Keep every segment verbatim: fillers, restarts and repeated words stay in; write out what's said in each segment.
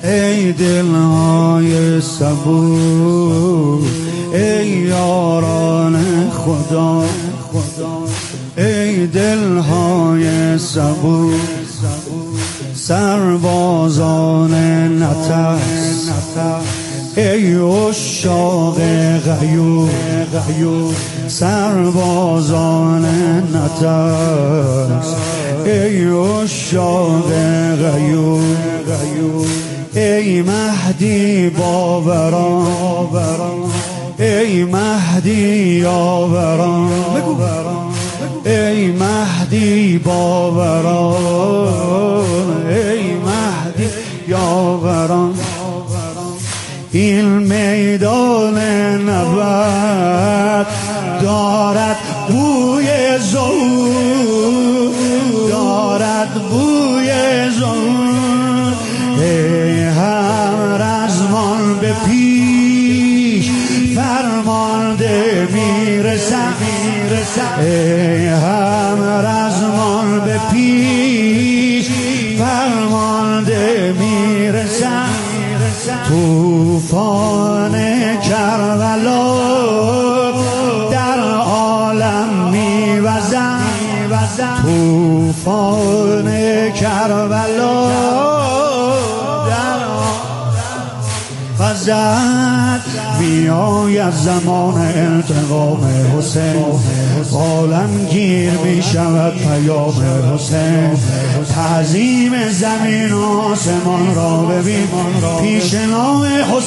ای دلهای صبور، ای یاران خدا، ای دلهای صبور، سربازان نترس، ای عشاق غیور، سربازان نترس، ای عشاق غیور، ای مهدی باوران، ای مهدی یاوران، ای مهدی باوران، ای مهدی یاوران. این میدان نبرد دارد بوی ظهور، دارد بوی ظهور. ای همرزمان به پیش فرمانده میرسد، ای همرزمان به پیش فرمانده میرسد. طوفان کربلا در عالم میوزد، طوفان کربلا در وزد. میآید زمان انتقام حسین، عالم گیر می شود پیام حسین. تعظیم زمین و آسمان را ببین پیش نام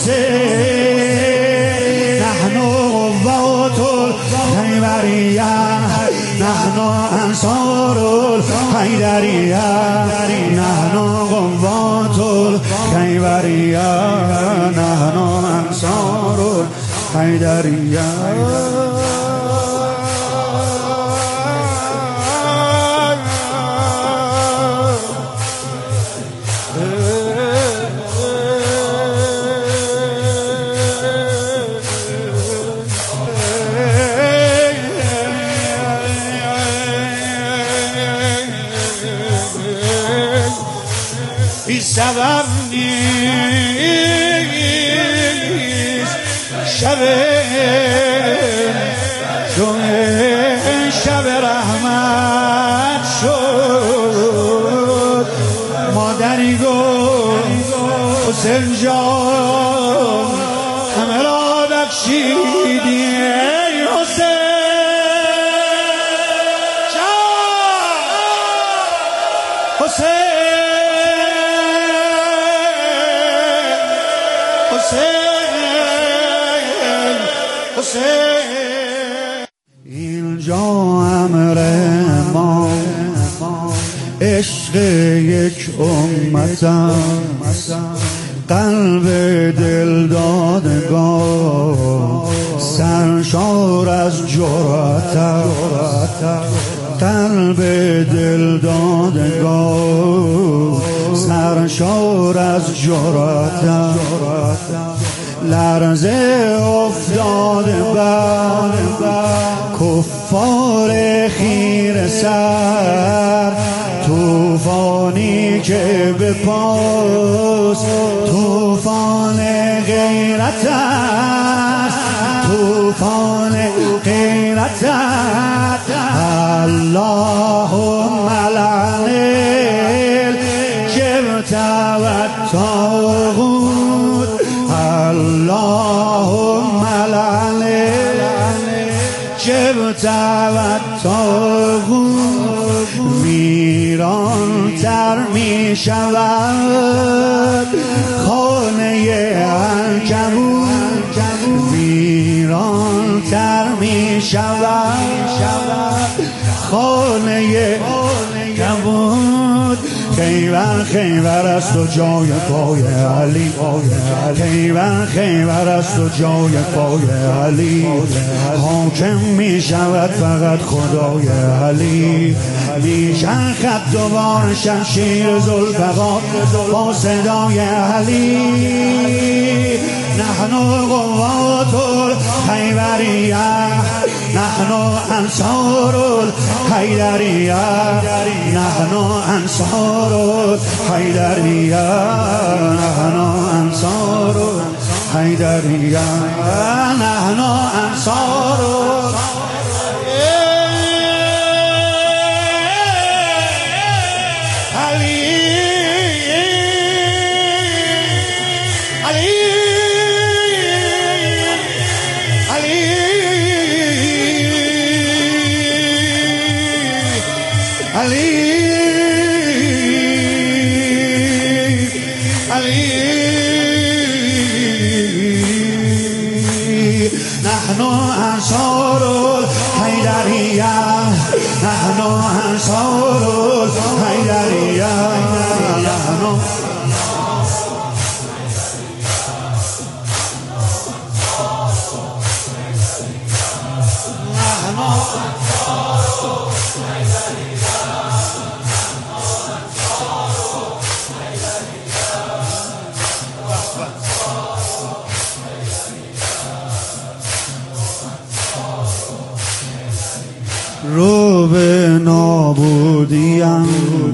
حسین. نحن قوات الخیبریه، نحن انصار الحیدریه، نحن قوات الخیبریه، نحن انصار الحیدریه. بی سبب نیست شب، چون شب رحمت شد. مادری گفت حسین جان همه را بخشیدی، ای حسین جان، حسین حسین حسین. اینجا امر ما عشق یک امت است، قلب دل دادگاه سرشار از جرأت است، قلب دل دادگاه سرشار از جرأت است. لرزه افتاده بر کفار خیره سر، طوفانی که به پاس طوفان غیرت است، طوفان غیرت است. اللهم لعن الجبت والطاغوت، اللهم لعن الجبت والطاغوت. ویران تر می شود خانه عنکبوت، ویران تر می شود خانه عنکبوت. خیبر خیبر است و جای پای علی، خیبر خیبر است و جای پای علی. حاکم می شود فقط خدای علی، می چرخد دوباره شمشیر ذوالفقار با صدای علی. نحن قوات الخیبریه، نحن انصار الحیدریه، نحن انصار الحیدریه، نحن حیدریا نحن انصار علی علی علی علی علی نحن انصار الحیدریه نحن انصار الحیدریه نحن رو به نابودیم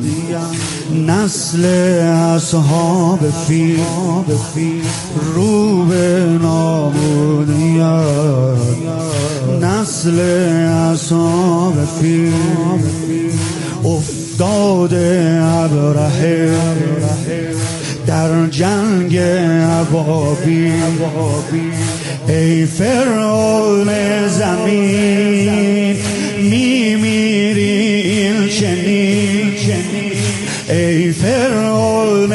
نسل اصحاب فیل رو به نابودیم نسل اصحاب فیل افتاده ابرهه در جنگ ابابیل ای فرعون زمین میمیری این چنین ای فرعون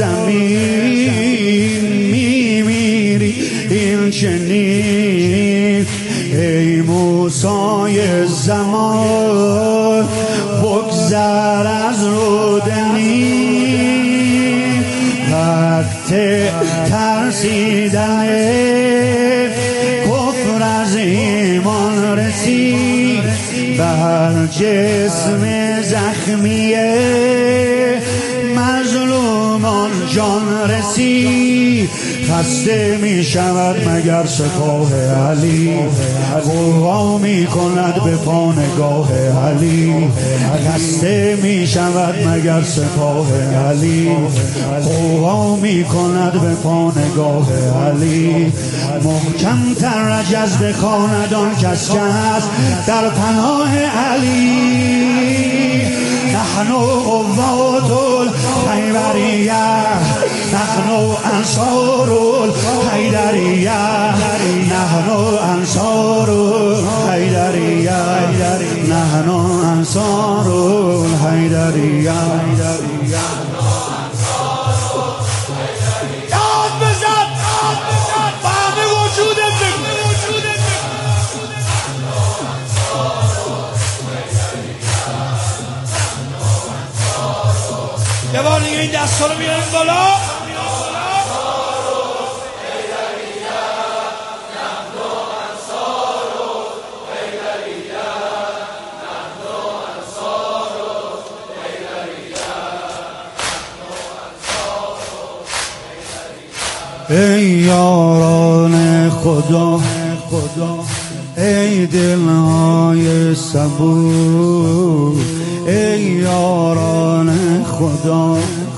زمین میمیری این چنین ای موسی زمان بگذر از رودنی وقت ترسیدن کفر از ایمان رسید بر جسم زخمی مظلومان جان رسید خسته می شود مگر سپاه علی غوغا می کند به پانگاه علی خسته می شود مگر سپاه علی غوغا می کند به پانگاه علی محکم تر رجز بخواند آن کس که هست در پناه علی نحن قوات الحیدریه نحن انصار الحیدریه نحن انصار الحیدریه نحن انصار الحیدریه داد بزن فهم وجودت یه بار دیگه این دست رو بیاریم بالا ای یاران خدا ای دلهای صبور ای یاران خدا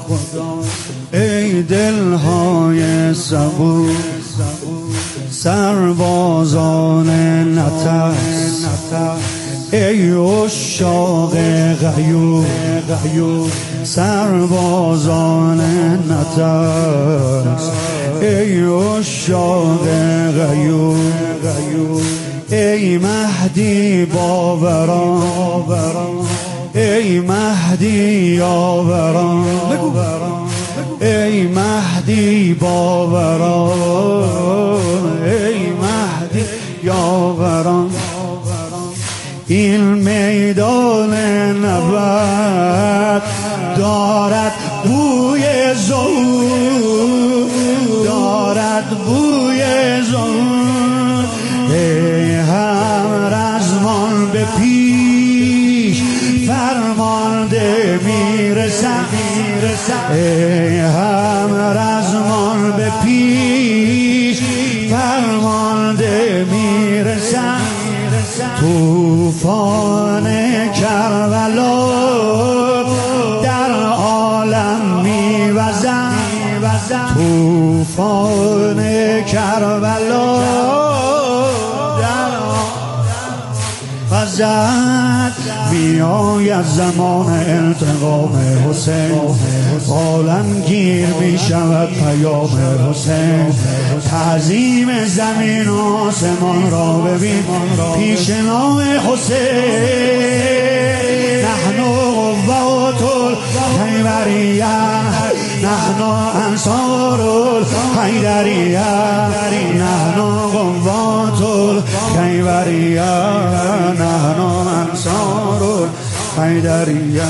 ای دلهای صبور سربازان نترس ای عشاق غیور سربازان نترس ای عشاق غیور ای مهدی باوران ای مهدی یاوران ای مهدی باوران ای مهدی یاوران این میدان نبرد دارد بوی ظهور دارد بوی ظهور ای همرزمان به پیش فرمانده میرسد ای همرزمان به پیش فرمانده میرسد طوفان کربلا در عالم میوزد طوفان کربلا در وزد میآید زمان انتقام حسین، عالمگیر می شود پیام حسین. تعظیم زمین و آسمان را ببین پیش نام حسین. نحن قوات الحیدریه، نحن انصار الحیدریه، نحن قوات الحیدریه، نحن انصار الحیدریه.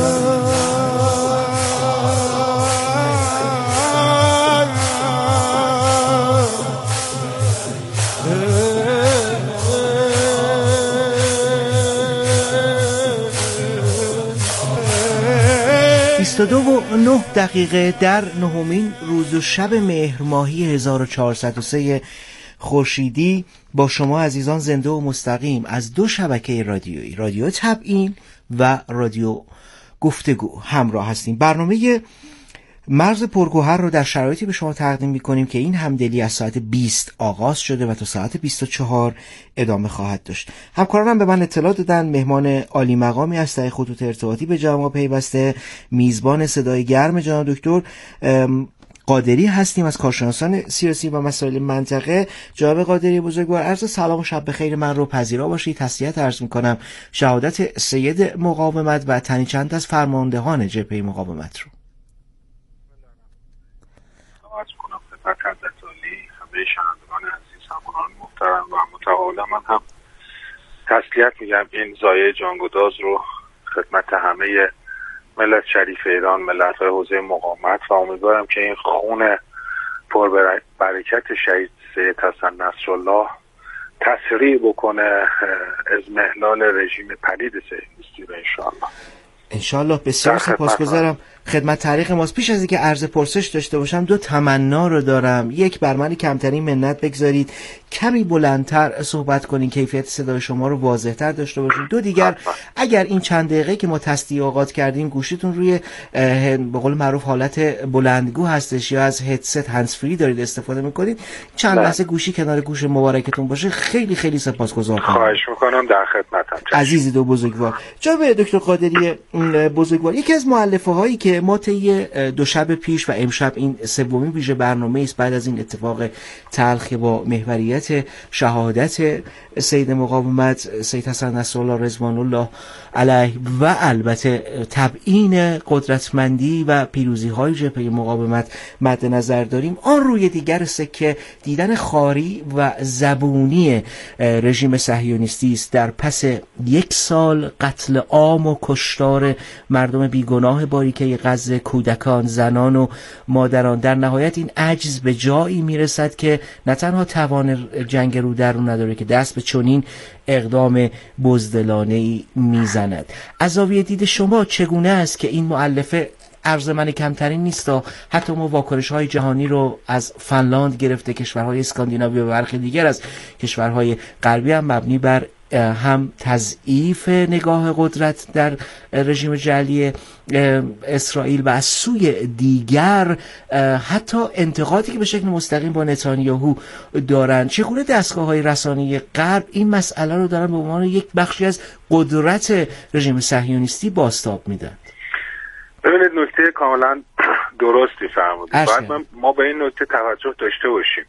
بیست و دو و نه دقیقه در نهمین روز و شب مهر ماهی هزار و چهارصد و سه خورشیدی با شما عزیزان زنده و مستقیم از دو شبکه رادیویی، رادیو تبیین و رادیو گفتگو همراه هستیم. برنامه مرز پرگوهر رو در شرایطی به شما تقدیم می‌کنیم که این همدلی از ساعت بیست آغاز شده و تا ساعت بیست و چهار ادامه خواهد داشت. همکارانم به من اطلاع دادن مهمان عالی مقامی از طریق خطوط ارتباطی به جمع پیوسته، میزبان صدای گرم جناب دکتر قادری هستیم از کارشناسان سیاسی و مسائل منطقه. جناب قادری بزرگوار، عرض سلام و شب بخیر من رو پذیرا باشید. تسلیت عرض می‌کنم شهادت سید مقاومت و تنی چند از فرماندهان جبهه مقاومت رو. خدمت حضرت عالی، همه شنوندگان عزیز، همکاران محترم و متعال، من هم تسلیت میگم این ضایعه جانگداز رو خدمت همه ملت شریف ایران، ملت‌های حوزه مقاومت، و امیدوارم که این خون پر برکت شهید سید حسن نصرالله تسریع بکنه اضمحلال رژیم پلید صهیونیستی رو انشاءالله. انشالله. بسیار سپاسگزارم. خدمت تاریخ ماست. پیش از اینکه عرض پرسش داشته باشم دو تمنا رو دارم. یک، بر من کمترین منت بگذارید کمی بلندتر صحبت کنین، کیفیت صدای شما رو واضح‌تر داشته باشین. دو دیگر اگر این چند دقیقه که ما تصدیح اوقات کردیم گوشیتون روی به قول معروف حالت بلندگو هستش یا از هدست هندز فری دارید استفاده میکنید، چند لحظه گوشی کنار گوش مبارکتون باشه، خیلی خیلی سپاسگزارم. خواهش میکنم، در خدمتم. عزیزی دو بزرگوار. جناب دکتر قادری بزرگوار، یکی از مؤلفه هایی که ما طی دو شب پیش و امشب این سومین ویژه برنامه است بعد از این اتفاق تلخ با محوریت شهادت سید مقاومت سید حسن نصرالله رضوان الله علیه و البته تبیین قدرتمندی و پیروزی های جبهه مقاومت مد نظر داریم، آن روی دیگر سکه دیدن خاری و زبونی رژیم صهیونیستی است در پس یک سال قتل عام و کشتار مردم بیگناه باریکه غزه، کودکان، زنان و مادران. در نهایت این عجز به جایی میرسد که نه تنها توان جنگ رو در رو نداره که دست به چنین اقدام بزدلانه‌ای میزند. از زاویه دید شما چگونه است که این مؤلفه عرض من کمترین نیست، حتی ما واکنش های جهانی رو از فنلاند گرفته کشورهای اسکاندیناوی و برخی دیگر از کشورهای غربی هم مبنی بر هم تضعیف نگاه قدرت در رژیم جعلی اسرائیل و از سوی دیگر حتی انتقادی که به شکل مستقیم با نتانیاهو دارند، چگونه دستگاه‌های رسانه‌ای غرب این مسئله رو دارن به عنوان یک بخشی از قدرت رژیم صهیونیستی بازتاب میدن؟ ببینید، نکته کاملا درستی فرمودید. باید ما به این نکته توجه داشته باشیم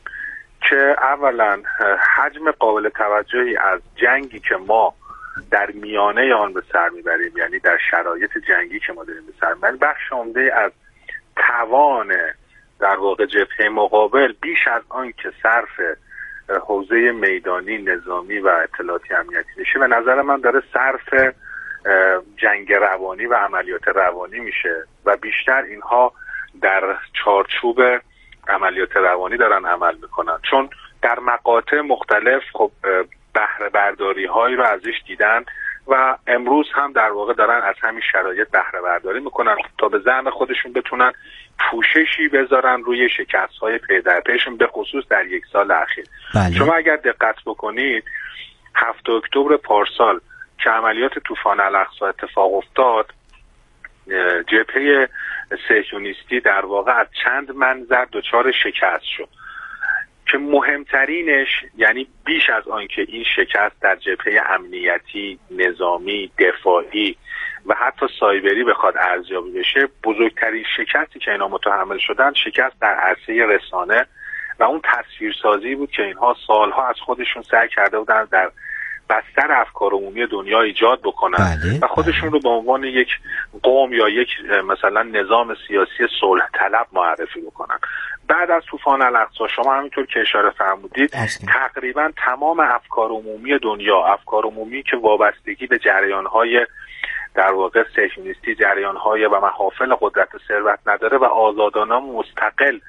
که اولا حجم قابل توجهی از جنگی که ما در میانه آن به سر میبریم، یعنی در شرایط جنگی که ما داریم به سر میبریم، بخش عمده از توان در واقع جبهه مقابل بیش از آن که صرف حوزه میدانی، نظامی و اطلاعاتی امنیتی میشه، به نظر من داره صرف جنگ روانی و عملیات روانی میشه و بیشتر اینها در چارچوب عملیات روانی دارن عمل میکنن، چون در مقاطع مختلف خب بهره برداری هایی رو ازش دیدن و امروز هم در واقع دارن از همین شرایط بهره برداری میکنن تا به زعم خودشون بتونن پوششی بذارن روی شکست های پی در پیشون، به خصوص در یک سال اخیر. بله. شما اگر دقت بکنید هفتم اکتبر پارسال که عملیات طوفان الاقصی اتفاق افتاد، جبهه صهیونیستی در واقع از چند منظر دچار شکست شد که مهمترینش، یعنی بیش از آن که این شکست در جبهه امنیتی، نظامی، دفاعی و حتی سایبری بخواد ارزیابی بشه، بزرگترین شکستی که اینا متحمل شدن شکست در عرصه رسانه و اون تصویرسازی بود که اینها سالها از خودشون سعی کرده بودن در بستر افکار عمومی دنیا ایجاد بکنن بله، و خودشون رو به عنوان یک قوم یا یک مثلا نظام سیاسی صلح طلب معرفی بکنن. بعد از طوفان الاقصی شما همینطور که اشاره فرمودید تقریبا تمام افکار عمومی دنیا، افکار عمومی که وابستگی به جریان‌های در واقع صهیونیستی، جریان‌های و محافل قدرت ثروت نداره و آزادانه مستقل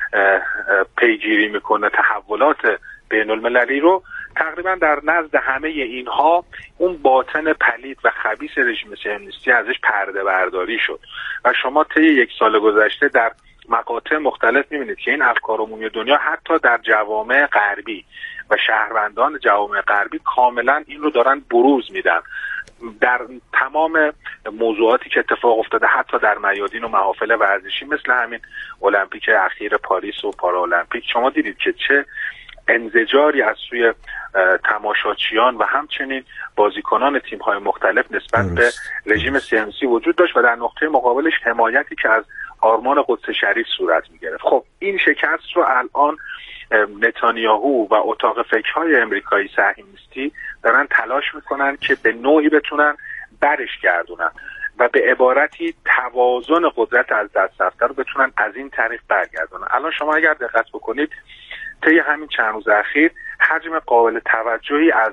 پیگیری میکنه تحولات بین المللی رو، تقریبا در نزد همه اینها اون باطن پلید و خبیث رژیم صهیونیستی ازش پرده برداری شد و شما طی یک سال گذشته در مقاطع مختلف میبینید که این افکار عمومی دنیا حتی در جوامع غربی و شهروندان جوامع غربی کاملا این رو دارن بروز میدن در تمام موضوعاتی که اتفاق افتاده، حتی در میادین و محافل ورزشی مثل همین المپیک اخیر پاریس و پارالمپیک. شما دیدید که چه انزجاری از سوی تماشاچیان و همچنین بازیکنان تیم‌های مختلف نسبت به رژیم صهیونیستی وجود داشت و در نقطه مقابلش حمایتی که از آرمان قدس شریف صورت می‌گرفت. خب این شکست رو الان نتانیاهو و اتاق فکرهای امریکایی صهیونیستی دارن تلاش میکنن که به نوعی بتونن برش گردونن و به عبارتی توازن قدرت از دست رفته رو بتونن از این طریق برگردونن. الان شما اگر دقت بکنید طی همین چند روز اخیر حجم قابل توجهی از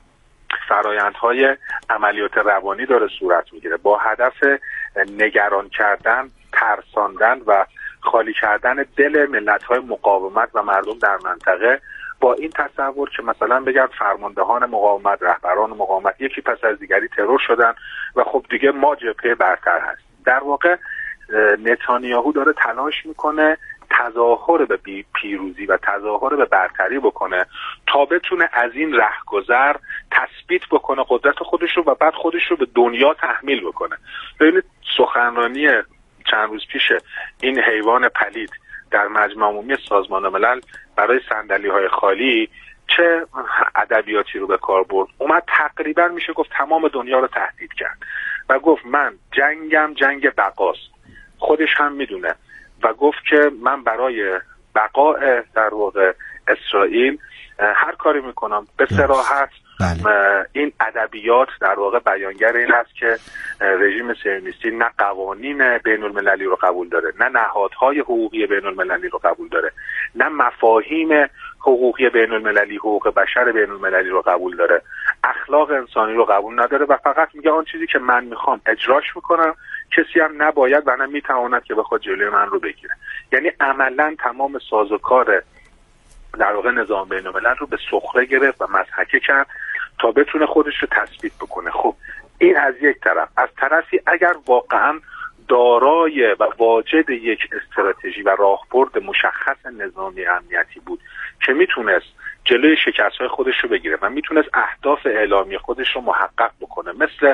فرآیندهای عملیات روانی داره صورت میگیره با هدف نگران کردن، ترساندن و خالی کردن دل ملت‌های مقاومت و مردم در منطقه، با این تصور که مثلا بگن فرماندهان مقاومت، رهبران مقاومت یکی پس از دیگری ترور شدن و خب دیگه ما جبهه برتر هست. در واقع نتانیاهو داره تلاش میکنه تظاهر به پیروزی و تظاهر به برتری بکنه تا بتونه از این رهگذر تثبیت بکنه قدرت خودش رو و بعد خودش رو به دنیا تحمیل بکنه. ببینید سخنرانی چند روز پیش این حیوان پلید در مجمع عمومی سازمان ملل برای صندلی‌های خالی چه ادبیاتی رو به کار برد. اومد تقریبا میشه گفت تمام دنیا رو تهدید کرد و گفت من جنگم جنگ بقاست، خودش هم میدونه و گفت که من برای بقای در واقع اسرائیل هر کاری میکنم. به صراحت این ادبیات در واقع بیانگر این است که رژیم صهیونیستی نه قوانین بین المللی رو قبول داره، نه نهادهای حقوقی بین المللی رو قبول داره، نه مفاهیم حقوقی بین المللی، حقوق بشر بین المللی رو قبول داره، اخلاق انسانی رو قبول نداره و فقط میگه آن چیزی که من میخوام اجراش میکنم، کسی هم نباید و نه میتواند که بخواد جلوی من رو بگیره. یعنی عملا تمام سازوکار در واقع نظام بین الملل رو به سخره گرفت و مضحکه کرد تا بتونه خودش رو تثبیت بکنه. خب این از یک طرف. از طرفی اگر واقعا دارای و واجد یک استراتژی و راهبرد مشخص نظامی امنیتی بود که میتونست جلوی شکست‌های خودش رو بگیره و میتونست اهداف اعلامی خودش رو محقق بکنه، مثل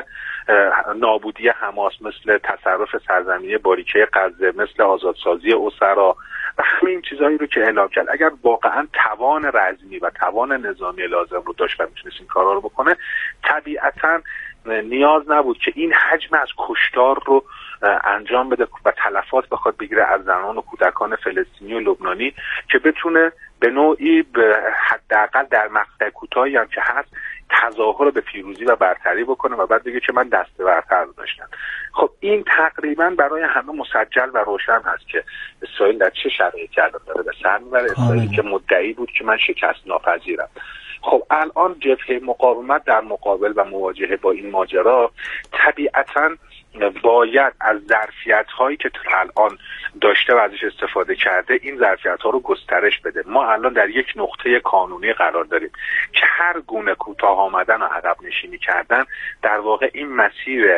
نابودی حماس، مثل تصرف سرزمینی باریکه غزه، مثل آزادسازی اسرا و همین چیزایی رو که اعلام کرد، اگر واقعا توان رزمی و توان نظامی لازم رو داشت و میتونست این کارا رو بکنه، طبیعتاً نیاز نبود که این حجم از کشتار رو انجام بده و تلفات بخواد بگیره از زنان و کودکان فلسطینی و لبنانی که بتونه به نوعی به حداقل در مقطع کوتاهی هم که هست تظاهر به پیروزی و برتری بکنه و بعد بگه که من دست برتر رو داشتم. خب این تقریبا برای همه مسجل و روشن هست که اسرائیل در چه شرایطی الان داره به سر میبره. اسرائیلی که مدعی بود که من شکست ناپذیرم. خب الان جبهه مقاومت در مقابل و مواجهه با این ماجرا طبیعتاً باید از ظرفیت هایی که الان داشته و ازش استفاده کرده این ظرفیت ها رو گسترش بده. ما الان در یک نقطه کانونی قرار داریم که هر گونه کوتاه آمدن و عقب نشینی کردن در واقع این مسیر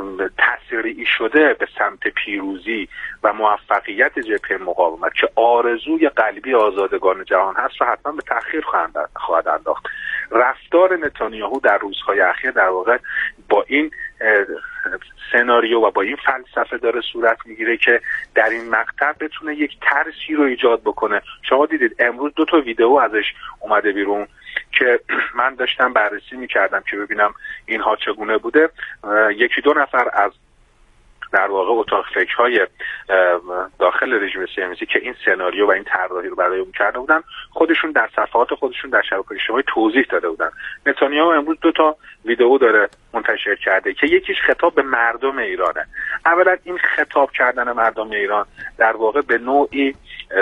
تسریعی شده به سمت پیروزی و موفقیت جبهه مقاومت که آرزوی قلبی آزادگان جهان هست رو حتما به تأخیر خواهد انداخت. رفتار نتانیاهو در روزهای اخیر در واقع با این سناریو و با این فلسفه داره صورت میگیره که در این مقطع بتونه یک ترسی رو ایجاد بکنه. شما دیدید امروز دو تا ویدیو ازش اومده بیرون که من داشتم بررسی میکردم که ببینم اینها چگونه بوده. یکی دو نفر از در واقع اتاق فکرهای داخل رژیم صهیونیستی که این سناریو و این طراحی رو برای اون کرده بودن خودشون در صفحات خودشون در شبکه‌های اجتماعی توضیح داده بودن. نتانیاهو امروز دو تا ویدیو داره منتشر کرده که یکیش خطاب به مردم ایرانه. اولا این خطاب کردن مردم ایران در واقع به نوعی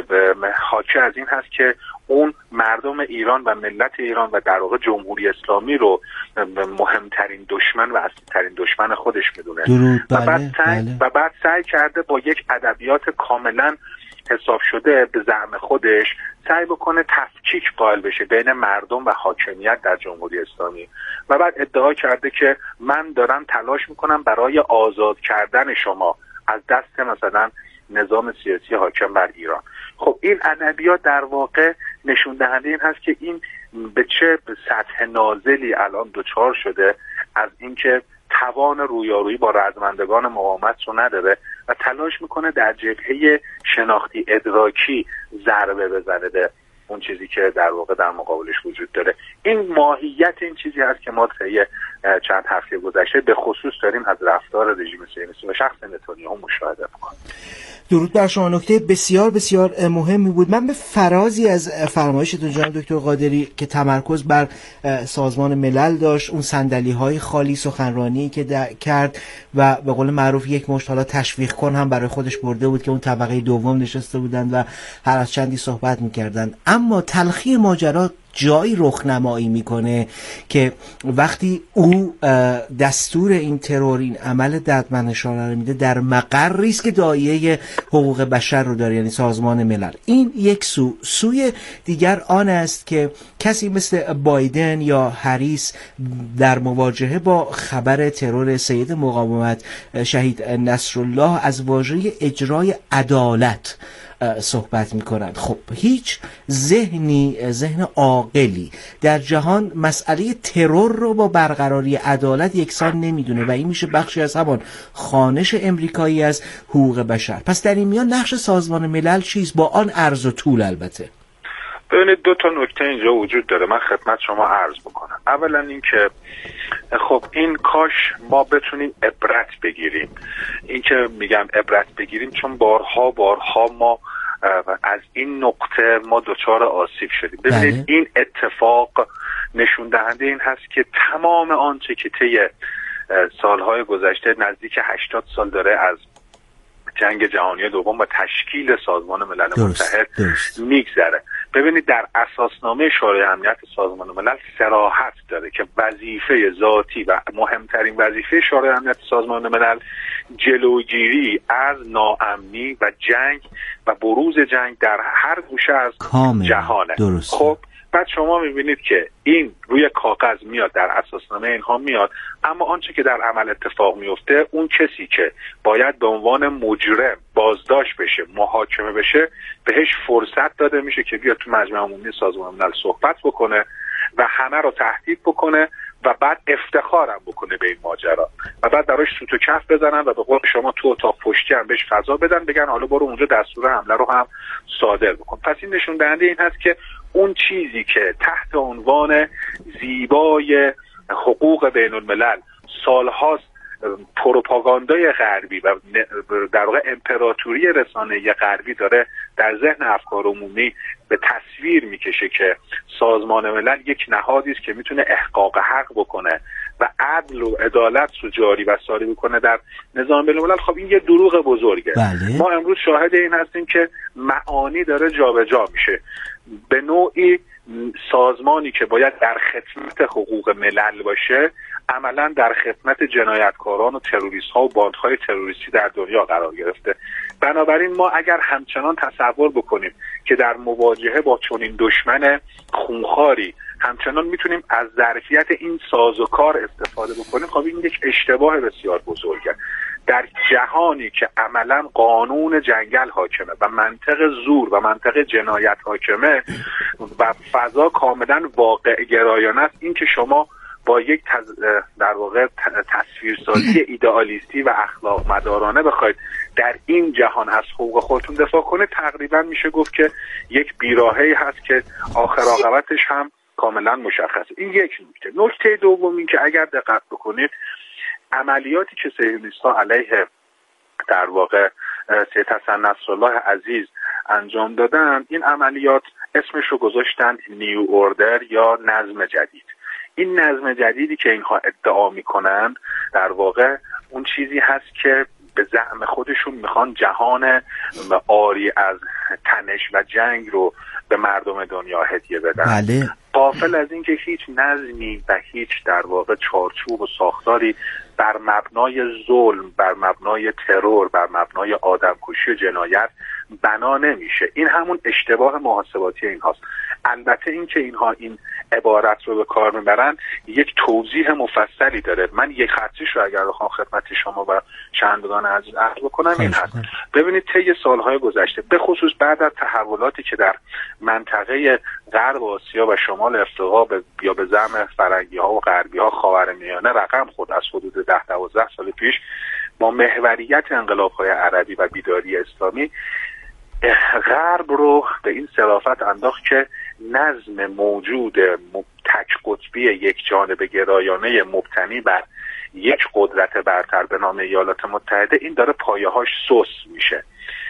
حاکی از این هست که اون مردم ایران و ملت ایران و در واقع جمهوری اسلامی رو مهمترین دشمن و اصلی ترین دشمن خودش میدونه و بله، بعد سعی بله. و بعد سعی کرده با یک ادبیات کاملا حساب شده به زعم خودش سعی بکنه تفکیک قائل بشه بین مردم و حاکمیت در جمهوری اسلامی و بعد ادعا کرده که من دارم تلاش میکنم برای آزاد کردن شما از دست مثلا نظام سیاسی حاکم بر ایران. خب این ادبیات در واقع نشون دهنده این هست که این به چه سطح نازلی الان دچار شده از اینکه توان رویارویی با رزمندگان مقاومت رو نداره و تلاش میکنه در جبهه شناختی ادراکی ضربه بزنه به اون چیزی که در واقع در مقابلش وجود داره. این ماهیت این چیزی هست که ما طی چند هفته گذشته به خصوص داریم از رفتار رژیم صهیونیستی و شخص نتانیاهو مشاهده میکنیم. درود بر شما. نکته بسیار بسیار مهمی بود. من به فرازی از فرمایشتون جناب دکتر قادری که تمرکز بر سازمان ملل داشت، اون صندلی‌های خالی سخنرانی که کرد و به قول معروف یک مشت حالا تشویق کن هم برای خودش برده بود که اون طبقه دوم نشسته بودند و هر از چندی صحبت می‌کردند. اما تلخی ماجرا جایی رخنمایی میکنه که وقتی او دستور این ترور، این عمل ددمنشانه رو میده در مقری است که داعیه حقوق بشر رو داره، یعنی سازمان ملل. این یک سو. سوی دیگر آن است که کسی مثل بایدن یا هریس در مواجهه با خبر ترور سید مقاومت شهید نصرالله از واژه اجرای عدالت صحبت میکنند. خب هیچ ذهنی، ذهن عاقلی در جهان مسئله ترور رو با برقراری عدالت یکسان نمیدونه و این میشه بخشی از همان خوانش امریکایی از حقوق بشر. پس در این میان نقش سازمان ملل چیست با آن عرض و طول؟ البته ببینید دو تا نکته اینجا وجود داره، من خدمت شما عرض بکنم. اولا این که خب این کاش ما بتونیم عبرت بگیریم. این که میگم عبرت بگیریم چون بارها بارها ما از این نقطه ما دچار آسیب شدیم. ببینید این اتفاق نشون دهنده این هست که تمام آنچه که طی سالهای گذشته نزدیک هشتاد سال داره از جنگ جهانی دوم و تشکیل سازمان ملل متحد میگذره. ببینید در اساسنامه شورای امنیت سازمان ملل صراحت داره که وظیفه ذاتی و مهمترین وظیفه شورای امنیت سازمان ملل جلوگیری از ناامنی و جنگ و بروز جنگ در هر گوشه از جهانه. درست. خب بعد شما میبینید که این روی کاغذ میاد، در اساسنامه اینها میاد، اما آنچه که در عمل اتفاق میفته، اون کسی که باید به عنوان مجرم بازداشت بشه، محاکمه بشه، بهش فرصت داده میشه که بیاد تو مجمع عمومی سازمان ملل صحبت بکنه و همه رو تهدید بکنه و بعد افتخارم بکنه به این ماجرا و بعد براش سوت و کف بزنن و به قول شما تو اتاق پشتی هم بهش فضا بدن، بگن حالا برو اونجا دستور حمله رو هم صادر بکن. پس این نشون دهنده این هست که اون چیزی که تحت عنوان زیبای حقوق بین الملل سالهاست پروپاگاندای غربی و در واقع امپراتوری رسانه‌ای غربی داره در ذهن افکار عمومی به تصویر میکشه که سازمان ملل یک نهادی است که میتونه احقاق حق بکنه و عدل و عدالت رو جاری و ساری بکنه در نظام بین الملل. خب این یه دروغ بزرگه. بله. ما امروز شاهد این هستیم که معانی داره جابجا میشه. به نوعی سازمانی که باید در خدمت حقوق ملل باشه عملا در خدمت جنایتکاران و تروریست ها و باندهای تروریستی در دنیا قرار گرفته. بنابراین ما اگر همچنان تصور بکنیم که در مواجهه با چنین دشمن خونخواری همچنان میتونیم از ظرفیت این سازوکار استفاده بکنیم، خب این یک اشتباه بسیار بزرگه. در جهانی که عملا قانون جنگل حاکمه و منطق زور و منطق جنایت حاکمه و فضا کاملا واقع گرایانه است، این که شما با یک تز... در واقع تصویرسازی ایدئالیستی و اخلاق مدارانه بخواید در این جهان از حقوق خودتون دفاع کنه، تقریبا میشه گفت که یک بیراهه‌ای هست که آخر عاقبتش هم کاملا مشخصه. این یک نکته. نکته دوم این که اگر دقت بکنید عملیاتی که صهیونیست‌ها علیه در واقع سید حسن نصرالله عزیز انجام دادن، این عملیات اسمش رو گذاشتن نیو اوردر یا نظم جدید. این نظم جدیدی که اینها ادعا میکنن در واقع اون چیزی هست که به زعم خودشون میخوان جهان عاری از تنش و جنگ رو به مردم دنیا هدیه بدن. بله. غافل از این که هیچ نظمی و هیچ در واقع چارچوب و ساختاری بر مبنای ظلم، بر مبنای ترور، بر مبنای آدمکشی و جنایت بنا نمیشه. این همون اشتباه محاسباتی اینهاست. البته این که اینها این عبارت رو به کار میبرن یک توضیح مفصلی داره. من یک خطیش رو اگر بخوام خدمت شما و شنوندگان عزیز عرض بکنم این هست. ببینید طی سالهای گذشته به خصوص بعد از تحولاتی که در منطقه غرب آسیا و شمال افریقا یا به زعم فرنگی ها و غربی ها خاورمیانه رقم خود از حدود ده دوازده سال پیش با محوریت انقلاب های عربی و بیداری اسلامی غرب رو به این صرافت انداخت که نظم موجود تک قطبی یک جانبه گرایانه مبتنی بر یک قدرت برتر به نام ایالات متحده این داره پایه‌هاش سوس میشه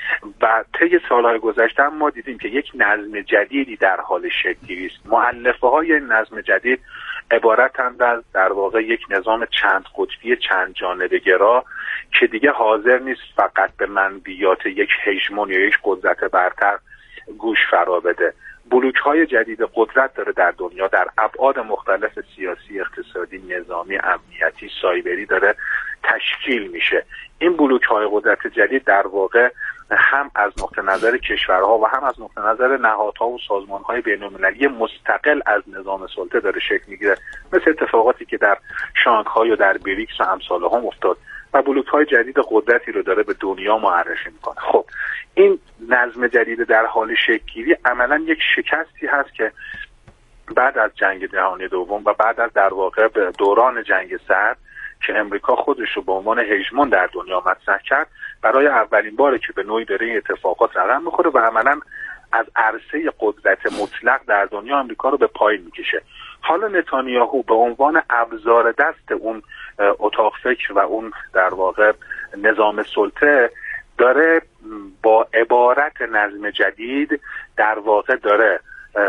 و طی سالهای گذشته ما دیدیم که یک نظم جدیدی در حال شکل‌گیری است. مؤلفه های این نظم جدید عبارتند از در واقع یک نظام چند قطبی چند جانبه گرا که دیگه حاضر نیست فقط به منبیات یک هژمون یا یک قدرت برتر گوش فرا بده. بلوک های جدید قدرت داره در دنیا در ابعاد مختلف سیاسی، اقتصادی، نظامی، امنیتی، سایبری داره تشکیل میشه. این بلوک های قدرت جدید در واقع هم از نقطه نظر کشورها و هم از نقطه نظر نهادها و سازمانهای بین‌المللی مستقل از نظام سلطه داره شکل میگیره، مثل اتفاقاتی که در شانگهای و در بریکس و امثال هم افتاد و بلوک های جدید قدرتی رو داره به دنیا معرفی میکنه. خب این نظم جدید در حال شکل‌گیری عملا یک شکستی هست که بعد از جنگ جهانی دوم و بعد از در واقع به دوران جنگ سرد که امریکا خودش رو به عنوان هژمون در دنیا مطرح کرد، برای اولین باره که به نوعی داره این اتفاقات رقم میخوره و عملا از عرصه قدرت مطلق در دنیا امریکا رو به پایین میکشه. حالا نتانیاهو به عنوان ابزار دست اون اتاق فکر و اون در واقع نظام سلطه داره با عبارت نظم جدید در واقع داره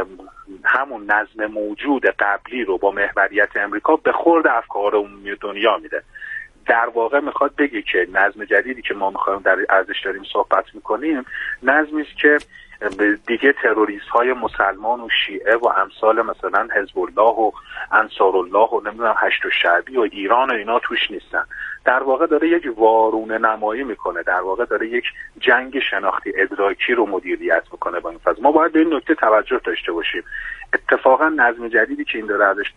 همون نظم موجود قبلی رو با محوریت امریکا به خورد افکار عمومی دنیا میده. در واقع میخواد بگه که نظم جدیدی که ما میخوایم در ارزش داریم صحبت میکنیم نظمی است که دیگه تروریست های مسلمان و شیعه و امثال مثلا حزب الله و انصار الله و نمیدونم هشت شعبی و ایران و اینا توش نیستن. در واقع داره یک وارونه نمایی میکنه، در واقع داره یک جنگ شناختی ادراکی رو مدیریت میکنه با این فضا. ما باید به این نکته توجه داشته باشیم. اتفاقا نظم جدیدی که این داره ازش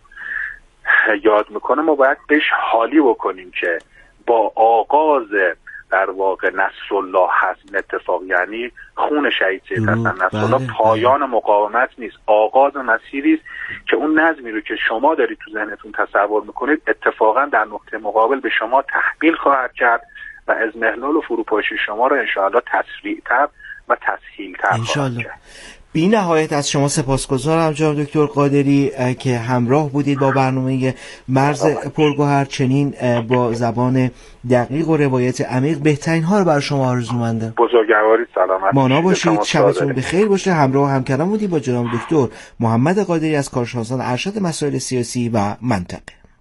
یاد میکنه ما باید بهش حالی بکنیم که با آغاز در واقع نصرالله هست این اتفاق، یعنی خون شهید سید حسن نصرالله پایان مقاومت نیست، آغاز مسیری است که اون نظمی رو که شما دارید تو ذهنتون تصور میکنید اتفاقا در نقطه مقابل به شما تحمیل خواهد کرد و از محلول و فروپاشی شما رو انشاءالله تسریع‌تر و تسهیل‌تر خواهد کرد. بی نهایت از شما سپاسگزارم جناب دکتر قادری که همراه بودید با برنامه مرز پرگوهر، چنین با زبان دقیق و روایت عمیق. بهترین ها رو برای شما آرزومندم. بزرگوارید، سلامت مانا باشید، شبتون بخیر باشه. همراه هم کلام بودید با جناب دکتر محمد قادری از کارشناسان ارشد مسائل سیاسی و منطقه.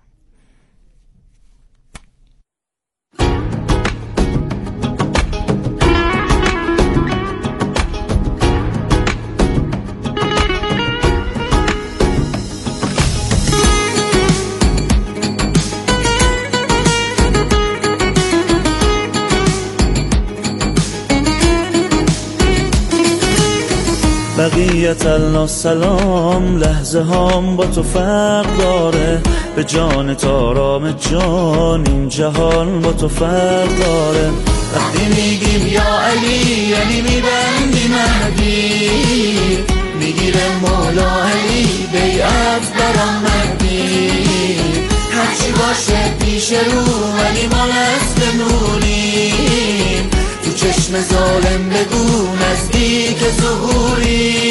بقیت الله سلام، لحظه هام با تو فرق داره، به جان تارام جان این جهان با تو فرق داره. وقتی میگیم یا علی یعنی میبندی مهدی، میگیره مولا علی بیعت برام مهدی. ظالم بگو نزدیک ظهوری